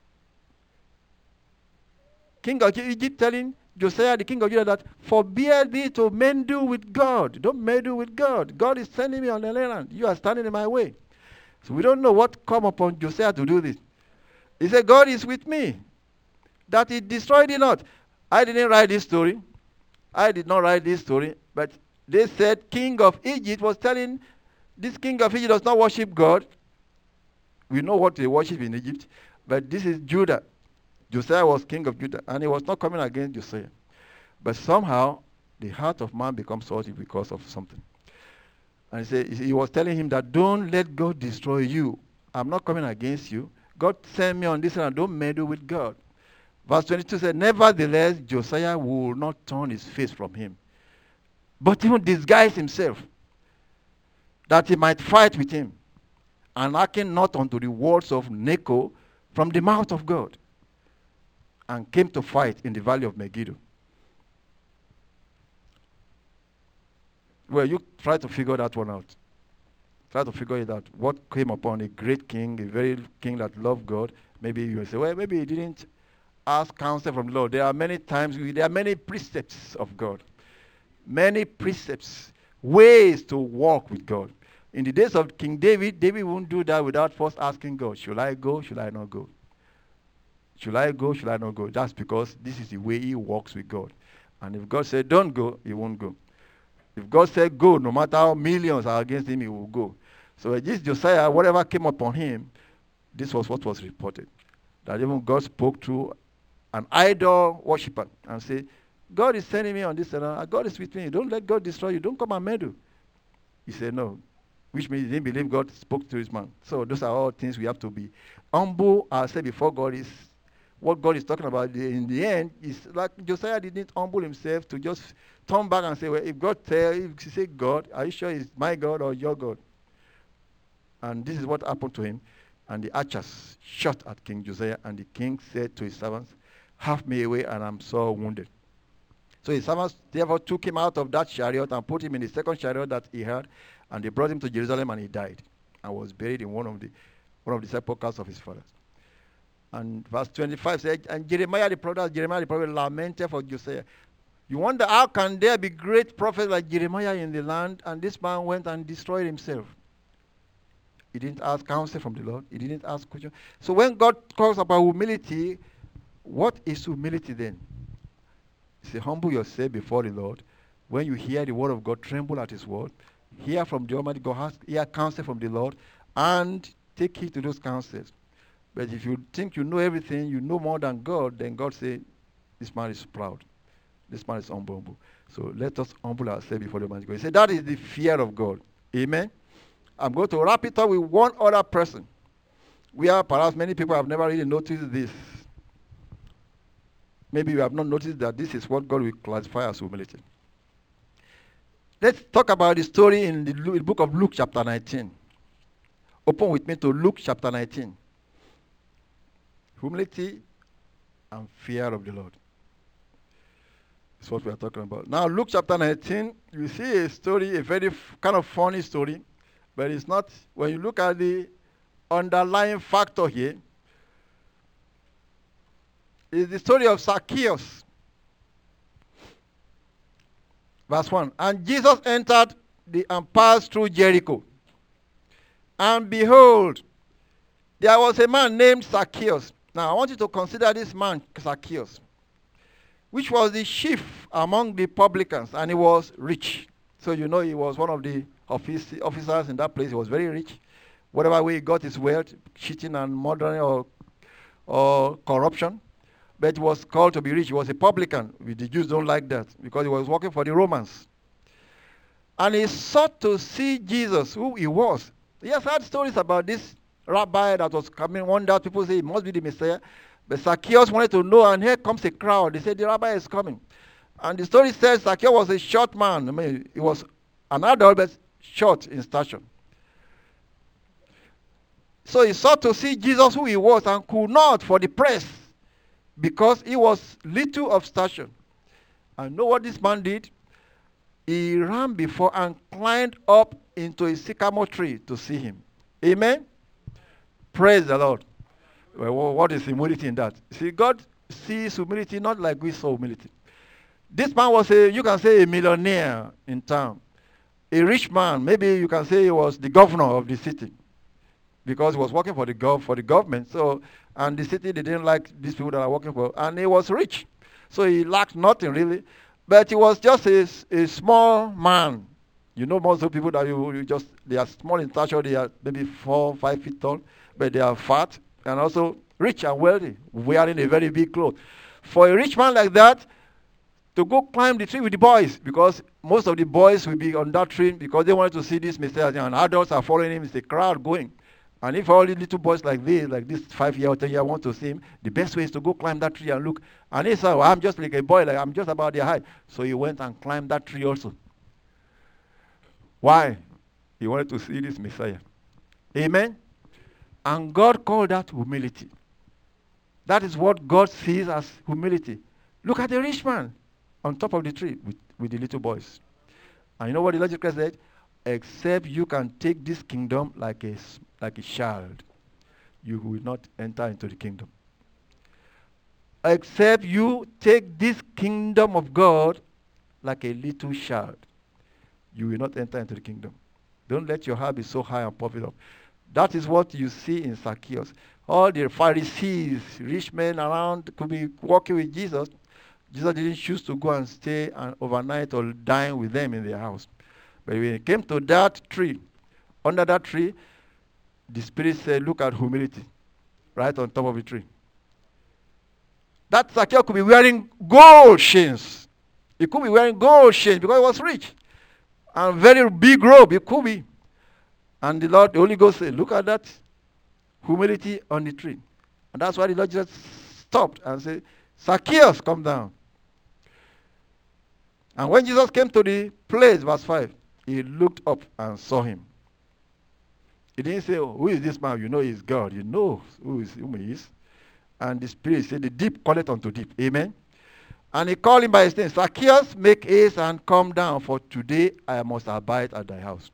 King of Egypt telling Josiah, the king of Judah, that forbear thee to meddle with God. Don't meddle with God. God is sending me on the land. You are standing in my way. So we don't know what come upon Josiah to do this. He said, God is with me, that he destroyed it not. I didn't write this story. I did not write this story. But they said king of Egypt was telling, this king of Egypt does not worship God. We know what they worship in Egypt. But this is Judah. Josiah was king of Judah. And he was not coming against Josiah. But somehow, the heart of man becomes salty because of something. And he said, he was telling him that don't let God destroy you. I'm not coming against you. God sent me on this and don't meddle with God. Verse twenty-two said, nevertheless, Josiah will not turn his face from him, but even disguise himself, that he might fight with him, and hearken not unto the words of Necho from the mouth of God, and came to fight in the valley of Megiddo. Well, you try to figure that one out. Try to figure it out. What came upon a great king, a very king that loved God? Maybe you will say, well, maybe he didn't ask counsel from the Lord. There are many times, there are many precepts of God. Many precepts, ways to walk with God. In the days of King David, David won't do that without first asking God, should I go, should I not go? Should I go, should I not go? That's because this is the way he walks with God. And if God said, don't go, he won't go. If God said go, no matter how millions are against him, he will go. So this Josiah, whatever came upon him, this was what was reported. That even God spoke to an idol worshiper and said, God is sending me on this and God is with me. Don't let God destroy you. Don't come and meddle. He said no, which means he didn't believe God spoke to his man. So those are all things we have to be humble ourselves before God. Is what God is talking about. In the end, is like Josiah didn't humble himself to just turn back and say, well, if God tell, if he say God, are you sure it's my God or your God? And this is what happened to him. And the archers shot at King Josiah, and the king said to his servants, have me away, and I'm sore wounded. So his servants therefore took him out of that chariot and put him in the second chariot that he had, and they brought him to Jerusalem, and he died, and was buried in one of the one of the sepulchres of his fathers. And verse twenty-five says, and Jeremiah the prophet, Jeremiah the prophet lamented for Josiah. You wonder how can there be great prophets like Jeremiah in the land, and this man went and destroyed himself. He didn't ask counsel from the Lord. He didn't ask questions. So when God talks about humility, what is humility then? Say, humble yourself before the Lord. When you hear the word of God, tremble at his word. Hear from the Almighty God, ask, hear counsel from the Lord, and take heed to those counsels. But if you think you know everything, you know more than God, then God say, this man is proud. This man is humble. So let us humble ourselves before the Almighty God. He said that is the fear of God. Amen. I'm going to wrap it up with one other person. We are perhaps many people have never really noticed this. Maybe you have not noticed that this is what God will classify as humility. Let's talk about the story in the book of Luke chapter nineteen. Open with me to Luke chapter nineteen. Humility and fear of the Lord. That's what we are talking about. Now, Luke chapter nineteen, you see a story, a very f- kind of funny story, but it's not, when you look at the underlying factor here, is the story of Zacchaeus. Verse one. And Jesus entered the, and passed through Jericho. And behold, there was a man named Zacchaeus. Now, I want you to consider this man, Zacchaeus, which was the chief among the publicans, and he was rich. So you know he was one of the office, officers in that place. He was very rich. Whatever way he got his wealth, cheating and murdering or or corruption, but he was called to be rich. He was a publican. The Jews don't like that because he was working for the Romans. And he sought to see Jesus, who he was. He has heard stories about this rabbi that was coming. One day people say he must be the Messiah. But Zacchaeus wanted to know, and here comes a crowd. They said the rabbi is coming. And the story says Zacchaeus was a short man. I mean, he was an adult, but short in stature. So he sought to see Jesus, who he was, and could not for the press, because he was little of stature. And know what this man did? He ran before and climbed up into a sycamore tree to see him. Amen? Praise the Lord. Well, what is humility in that? See, God sees humility not like we saw humility. This man was a, you can say, a millionaire in town. A rich man. Maybe you can say he was the governor of the city, because he was working for the gov for the government. So, and the city, they didn't like these people that are working for, and he was rich. So he lacked nothing really. But he was just a, a small man. You know, most of the people that you, you just, they are small in stature, they are maybe four, five feet tall, but they are fat and also rich and wealthy, wearing a very big clothes. For a rich man like that, to go climb the tree with the boys, because most of the boys will be on that tree because they wanted to see this Messiah, and adults are following him. It's a crowd going. And if all the little boys like this, like this five-year or ten-year want to see him, the best way is to go climb that tree and look. And he said, well, I'm just like a boy, like I'm just about their height. So he went and climbed that tree also. Why? He wanted to see this Messiah. Amen? And God called that humility. That is what God sees as humility. Look at the rich man on top of the tree with, with the little boys. And you know what the Lord Jesus Christ said? Except you can take this kingdom like a, like a child, you will not enter into the kingdom. Except you take this kingdom of God like a little child, you will not enter into the kingdom. Don't let your heart be so high and puffed up. That is what you see in Zacchaeus. All the Pharisees, rich men around, could be walking with Jesus. Jesus didn't choose to go and stay and overnight or dine with them in their house. But when he came to that tree, under that tree, the Spirit said, look at humility, right on top of the tree. That Zacchaeus could be wearing gold chains. He could be wearing gold chains because he was rich. And very big robe, it could be. And the Lord, the Holy Ghost said, look at that humility on the tree. And that's why the Lord just stopped and said, Zacchaeus, come down. And when Jesus came to the place, verse five, he looked up and saw him. He didn't say, oh, who is this man? You know he's God. You know who, is, who he is. And the Spirit said, the deep calleth unto deep. Amen. And he called him by his name. Zacchaeus, make haste and come down, for today I must abide at thy house.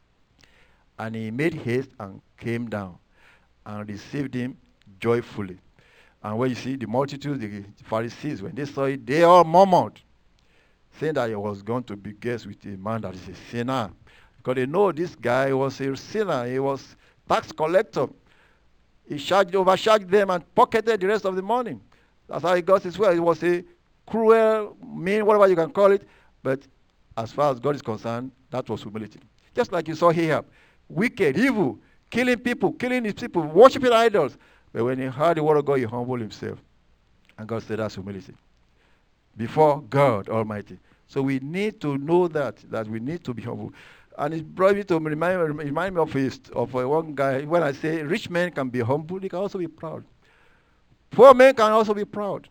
And he made haste and came down and received him joyfully. And when you see the multitude, the Pharisees, when they saw it, they all murmured, saying that he was going to be guest with a man that is a sinner. Because they know this guy was a sinner. He was tax collector. He charged, overcharged them and pocketed the rest of the money. That's how he got his way. It was a cruel, mean, whatever you can call it. But as far as God is concerned, that was humility. Just like you saw here. Wicked, evil, killing people, killing his people, worshiping idols. But when he heard the word of God, he humbled himself. And God said that's humility. Before God Almighty. So we need to know that, that we need to be humble. And it brought me to remind, remind me of, his, of uh, one guy. When I say rich men can be humble, they can also be proud. Poor men can also be proud.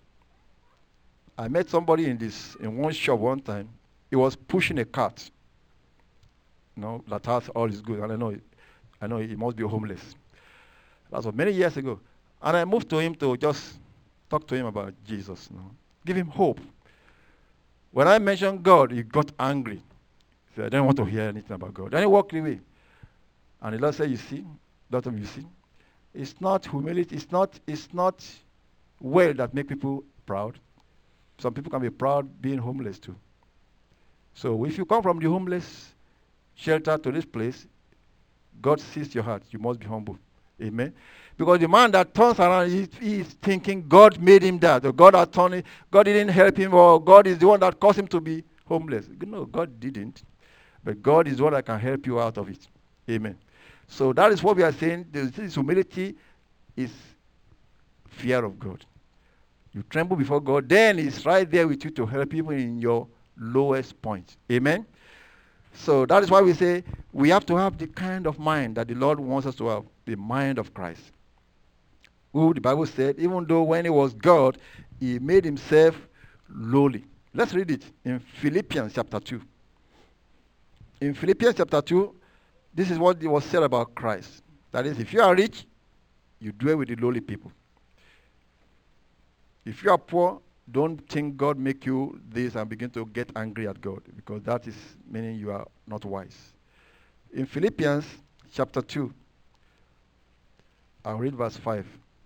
I met somebody in this in one shop one time. He was pushing a cart. You know, that has all his goods. And I know, I know he must be homeless. That was many years ago. And I moved to him to just talk to him about Jesus. You know, give him hope. When I mentioned God, he got angry. He said, I don't want to hear anything about God. Then he walked away. And the Lord said, you see, daughter, you see, it's not humility, it's not, it's not well that make people proud. Some people can be proud being homeless too. So if you come from the homeless shelter to this place, God sees your heart. You must be humble. Amen. Because the man that turns around, he, he is thinking God made him that, or God has turned, God didn't help him, or God is the one that caused him to be homeless. No, God didn't. But God is the one that can help you out of it. Amen. So that is what we are saying. This humility is fear of God. You tremble before God, then He's right there with you to help you in your lowest point. Amen? So that is why we say we have to have the kind of mind that the Lord wants us to have, the mind of Christ. Who the Bible said, even though when He was God, He made Himself lowly. Let's read it in Philippians chapter two. In Philippians chapter two, this is what was said about Christ. That is, if you are rich, you dwell with the lowly people. If you are poor, don't think God make you this and begin to get angry at God, because that is meaning you are not wise. In Philippians chapter two, I'll read verse five.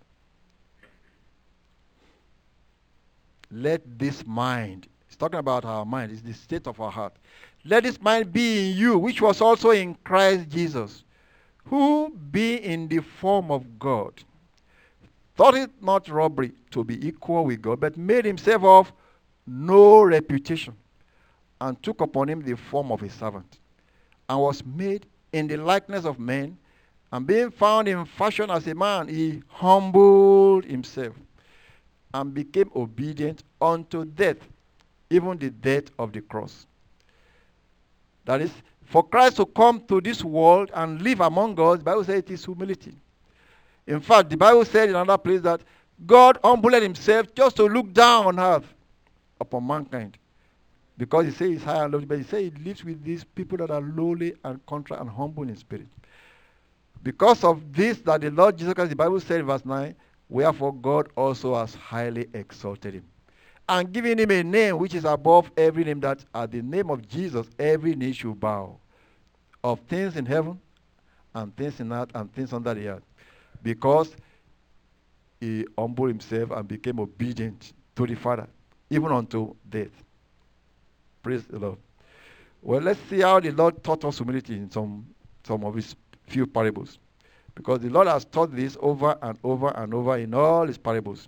Let this mind, it's talking about our mind, it's the state of our heart. Let this mind be in you, which was also in Christ Jesus, who being in the form of God, thought it not robbery to be equal with God, but made himself of no reputation, and took upon him the form of a servant, and was made in the likeness of men, and being found in fashion as a man, he humbled himself, and became obedient unto death, even the death of the cross. That is, for Christ to come to this world and live among us, the Bible says it is humility. In fact, the Bible said in another place that God humbled himself just to look down on earth upon mankind. Because he says he's high and lofty, but he says he lives with these people that are lowly and contrite and humble in spirit. Because of this that the Lord Jesus Christ, the Bible said in verse nine, wherefore God also has highly exalted him, and given him a name which is above every name, that at the name of Jesus every knee should bow, of things in heaven and things in earth and things under the earth. Because he humbled himself and became obedient to the Father, even unto death. Praise the Lord. Well, let's see how the Lord taught us humility in some, some of his few parables. Because the Lord has taught this over and over and over in all his parables.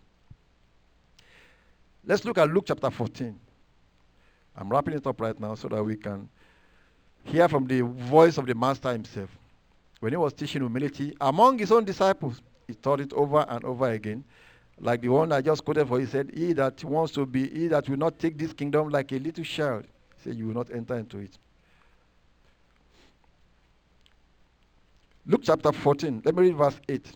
Let's look at Luke chapter fourteen. I'm wrapping it up right now so that we can hear from the voice of the Master himself. When he was teaching humility among his own disciples, he taught it over and over again. Like the one I just quoted for, he said, he that wants to be, he that will not take this kingdom like a little child, he said, you will not enter into it. Luke chapter fourteen, let me read verse eight.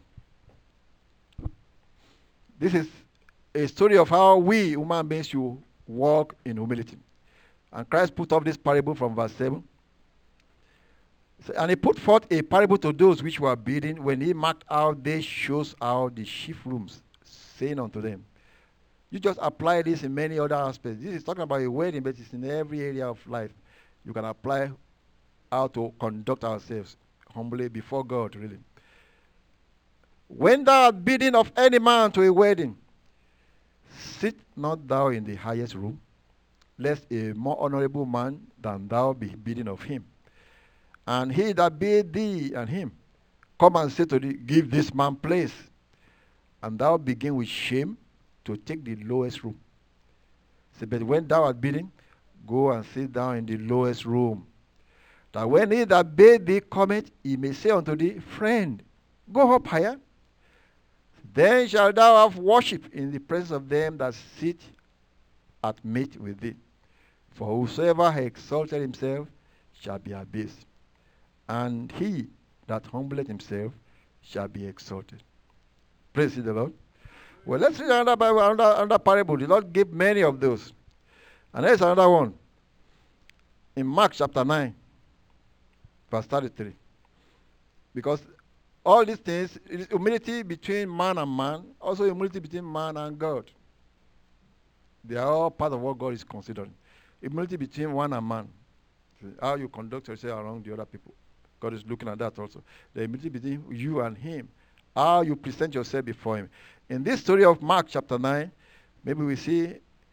This is a story of how we human beings should walk in humility. And Christ put up this parable from verse seven. And he put forth a parable to those which were bidding, when he marked out they shows out the chief rooms, saying unto them. You just apply this in many other aspects. This is talking about a wedding, but it's in every area of life. You can apply how to conduct ourselves humbly before God, really. When thou art bidding of any man to a wedding, sit not thou in the highest room, lest a more honorable man than thou be bidding of him. And he that bid thee and him come and say to thee, give this man place. And thou begin with shame to take the lowest room. Say, but when thou art bidding, go and sit down in the lowest room, that when he that bade thee cometh, he may say unto thee, friend, go up higher. Then shalt thou have worship in the presence of them that sit at meat with thee. For whosoever hath exalted himself shall be abased, and he that humbleth himself shall be exalted. Praise the Lord. Well, let's read another, Bible, another, another parable. The Lord gave many of those. And there's another one. In Mark chapter nine, verse thirty-three. Because all these things, it is humility between man and man, also humility between man and God. They are all part of what God is considering. Humility between one and man. How you conduct yourself around the other people. God is looking at that also. The humility between you and him. How you present yourself before him. In this story of Mark chapter nine, maybe we see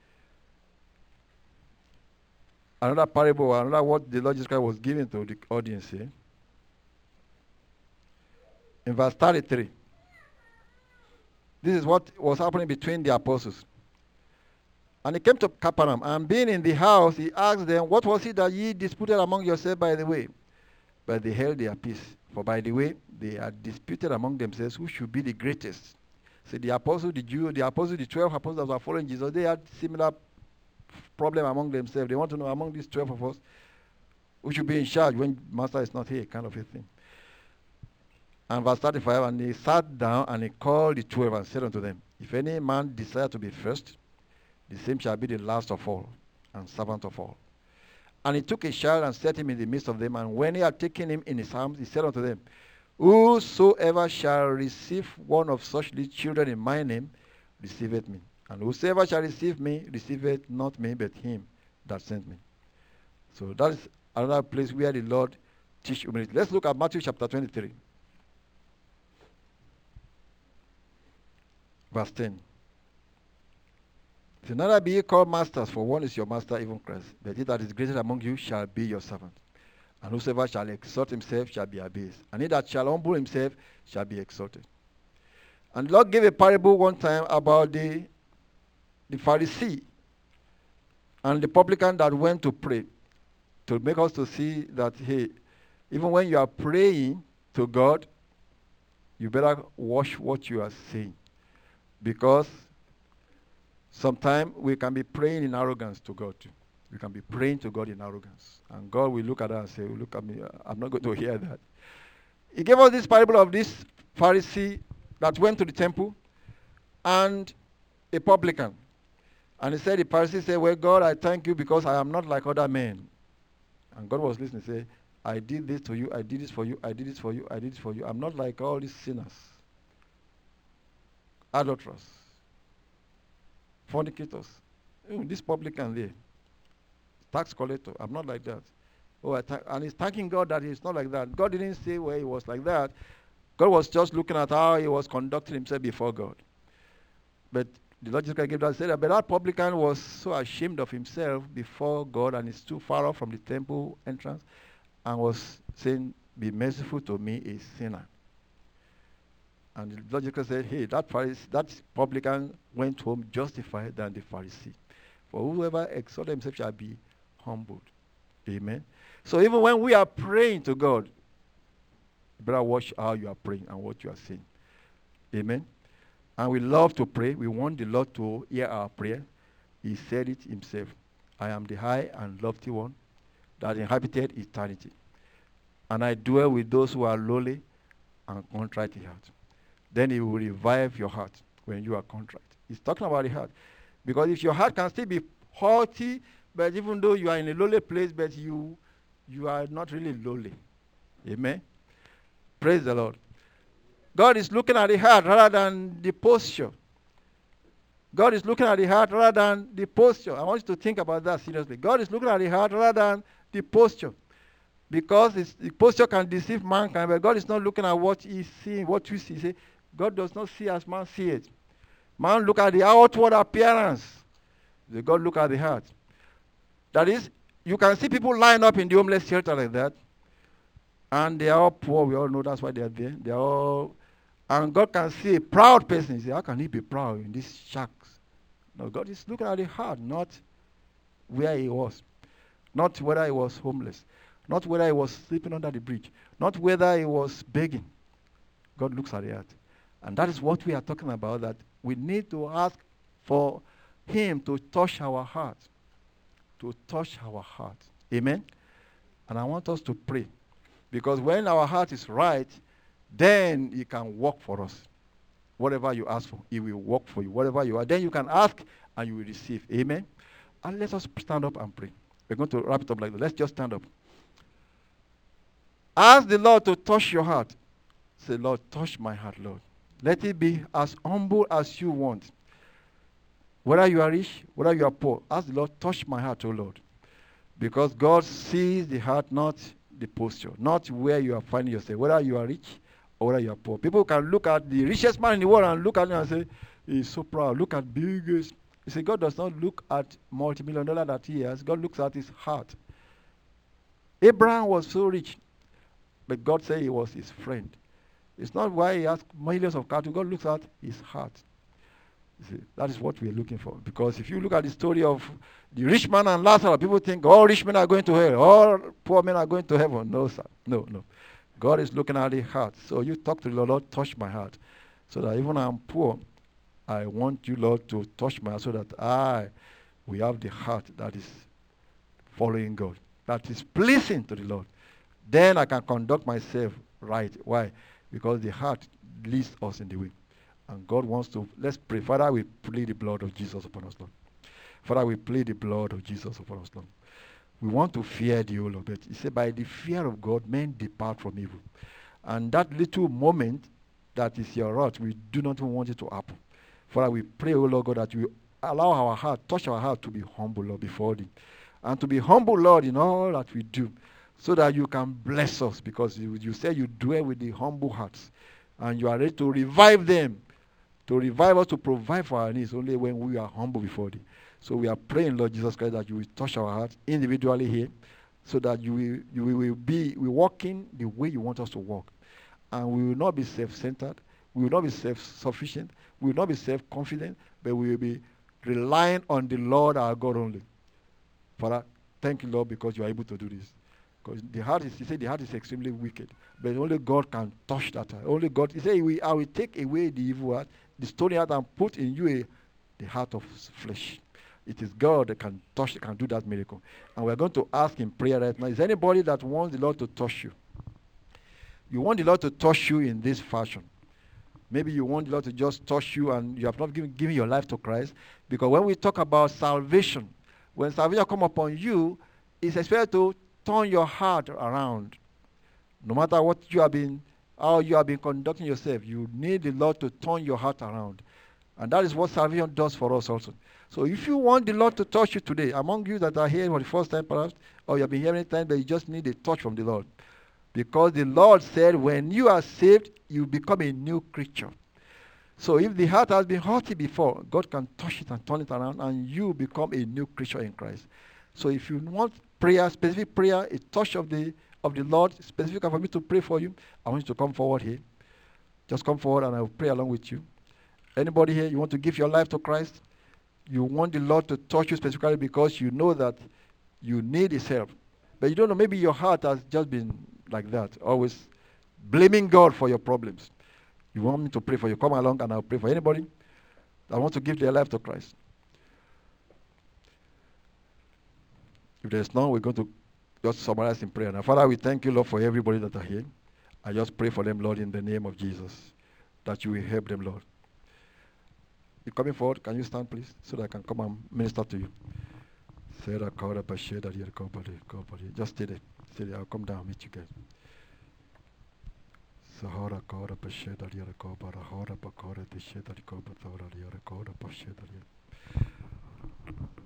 another parable, another what the Lord Jesus Christ was giving to the audience here. In verse thirty-three. This is what was happening between the apostles. And he came to Capernaum, and being in the house, he asked them, what was it that ye disputed among yourselves by the way? But they held their peace. For by the way, they had disputed among themselves who should be the greatest. See, the apostle, the Jew, the apostle, the twelve apostles that were following Jesus, they had similar problem among themselves. They want to know, among these twelve of us, who should be in charge when master is not here, kind of a thing. And verse thirty-five, and he sat down and he called the twelve and said unto them, if any man desire to be first, the same shall be the last of all, and servant of all. And he took a child and set him in the midst of them, and when he had taken him in his arms, he said unto them, whosoever shall receive one of such little children in my name, receiveth me. And whosoever shall receive me, receiveth not me, but him that sent me. So that is another place where the Lord teach humility. Let's look at Matthew chapter twenty-three. Verse ten. So neither be ye called masters, for one is your master, even Christ. But he that is greatest among you shall be your servant. And whosoever shall exalt himself shall be abased. And he that shall humble himself shall be exalted. And the Lord gave a parable one time about the, the Pharisee and the publican that went to pray, to make us to see that, hey, even when you are praying to God, you better watch what you are saying. Because sometimes we can be praying in arrogance to God too. We can be praying to God in arrogance. And God will look at us and say, look at me, I'm not going to hear that. He gave us this parable of this Pharisee that went to the temple and a publican. And he said, the Pharisee said, well, God, I thank you because I am not like other men. And God was listening, say, I did this to you, I did this for you, I did this for you, I did this for you. I'm not like all these sinners, adulterers, fornicators, you know, this publican there, tax collector. I'm not like that. Oh, I th- and he's thanking God that he's not like that. God didn't say where he was like that. God was just looking at how he was conducting himself before God. But the Lord Jesus Christ gave that, said that, but that publican was so ashamed of himself before God, and is too far off from the temple entrance, and was saying, be merciful to me, a sinner. And the Lord Jesus Christ said, hey, that Pharisee, that publican went home justified than the Pharisee. For whoever exalts himself shall be humbled. Amen. So even when we are praying to God, you better watch how you are praying and what you are saying. Amen. And we love to pray. We want the Lord to hear our prayer. He said it himself. I am the high and lofty one that inhabited eternity. And I dwell with those who are lowly and contrite in heart. Then he will revive your heart when you are contrite. He's talking about the heart. Because if your heart can still be haughty, but even though you are in a lowly place, but you you are not really lowly. Amen. Praise the Lord. God is looking at the heart rather than the posture. God is looking at the heart rather than the posture. I want you to think about that seriously. God is looking at the heart rather than the posture. Because it's, the posture can deceive mankind, but God is not looking at what he's seeing, what we see. Say, God does not see as man sees it. Man look at the outward appearance. The God look at the heart. That is, you can see people line up in the homeless shelter like that, and they are all poor. We all know that's why they are there. They are all, and God can see a proud person. He say, how can he be proud in these shacks? No, God is looking at the heart, not where he was, not whether he was homeless, not whether he was sleeping under the bridge, not whether he was begging. God looks at the heart. And that is what we are talking about, that we need to ask for him to touch our heart, to touch our heart. Amen? And I want us to pray. Because when our heart is right, then he can work for us. Whatever you ask for, he will work for you. Whatever you are, then you can ask and you will receive. Amen? And let us stand up and pray. We're going to wrap it up like that. Let's just stand up. Ask the Lord to touch your heart. Say, Lord, touch my heart, Lord. Let it be as humble as you want. Whether you are rich, whether you are poor, ask the Lord, touch my heart, O Lord. Because God sees the heart, not the posture, not where you are finding yourself, whether you are rich or whether you are poor. People can look at the richest man in the world and look at him and say, he's so proud. Look at biggest. You see, God does not look at multi-million dollar that he has. God looks at his heart. Abraham was so rich, but God said he was his friend. It's not why he has millions of cattle. God looks at his heart. You see, that is what we are looking for. Because if you look at the story of the rich man and Lazarus, people think all rich men are going to hell, all poor men are going to heaven. No, sir. No, no. God is looking at the heart. So you talk to the Lord, Lord, touch my heart. So that even I'm poor, I want you, Lord, to touch my heart so that I will have the heart that is following God, that is pleasing to the Lord. Then I can conduct myself right. Why? Because the heart leads us in the way. And God wants to, let's pray. Father, we plead the blood of Jesus upon us, Lord. Father, we plead the blood of Jesus upon us, Lord. We want to fear the O Lord. But he said, by the fear of God, men depart from evil. And that little moment that is your wrath, we do not want it to happen. Father, we pray, O Lord God, that you allow our heart, touch our heart to be humble, Lord, before thee. And to be humble, Lord, in all that we do, so that you can bless us, because you, you say you dwell with the humble hearts, and you are ready to revive them, to revive us, to provide for our needs only when we are humble before thee. So we are praying, Lord Jesus Christ, that you will touch our hearts individually here, so that you will, you will be we walking the way you want us to walk. And we will not be self-centered, we will not be self-sufficient, we will not be self-confident, but we will be relying on the Lord our God only. Father, thank you, Lord, because you are able to do this. Because the heart is, he said the heart is extremely wicked, but only God can touch that heart. Only God, he said, I will take away the evil heart, the stony heart, and put in you a, the heart of flesh. It is God that can touch, can do that miracle. And we're going to ask in prayer right now, is there anybody that wants the Lord to touch you? You want the Lord to touch you in this fashion. Maybe you want the Lord to just touch you and you have not given, given your life to Christ. Because when we talk about salvation, when salvation comes upon you, it's expected to turn your heart around. No matter what you have been, how you have been conducting yourself, you need the Lord to turn your heart around. And that is what salvation does for us also. So if you want the Lord to touch you today, among you that are here for the first time perhaps, or you have been hearing it time, but you just need a touch from the Lord. Because the Lord said, when you are saved, you become a new creature. So if the heart has been haughty before, God can touch it and turn it around, and you become a new creature in Christ. So if you want prayer, specific prayer, a touch of the of the Lord, specific for me to pray for you, I want you to come forward here. Just come forward and I will pray along with you. Anybody here, you want to give your life to Christ? You want the Lord to touch you specifically because you know that you need his help. But you don't know, maybe your heart has just been like that, always blaming God for your problems. You want me to pray for you, come along and I'll pray for anybody that wants to give their life to Christ. If there's none, we're going to just summarize in prayer. Now, Father, we thank you, Lord, for everybody that are here. I just pray for them, Lord, in the name of Jesus, that you will help them, Lord. You're coming forward. Can you stand, please, so that I can come and minister to you? Just stay there. Stay there. I'll come down and meet you guys. Sahara Kora Pasheda Yakoba, Hora Bakora, the Sheda Koba Thora, Yakoda Pasheda.